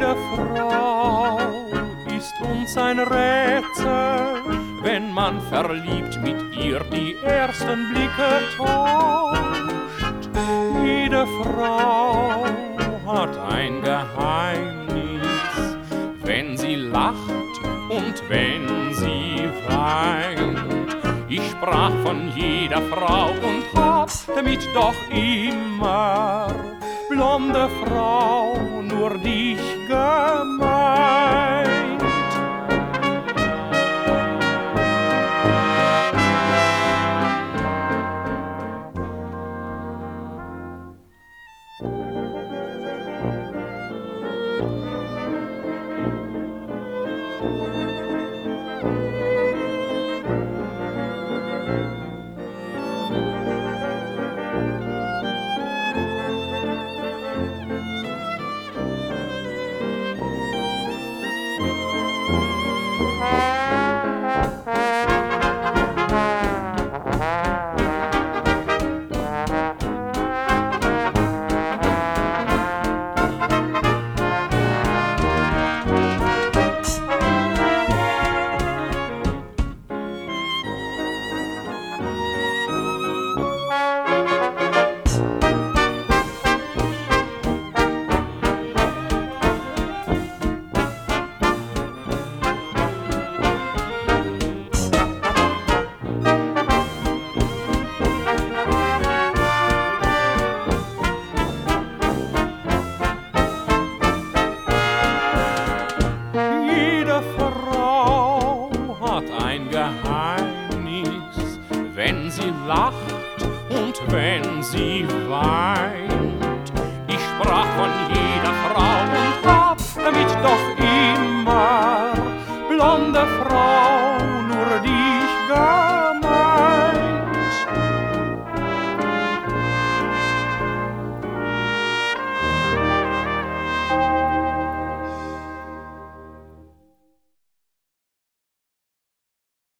Jede Frau ist uns ein Rätsel, wenn man verliebt mit ihr die ersten Blicke tauscht. Jede Frau hat ein Geheimnis, wenn sie lacht und wenn sie weint. Ich sprach von jeder Frau und hab damit doch immer, blonde Frau, nur dich gemeint.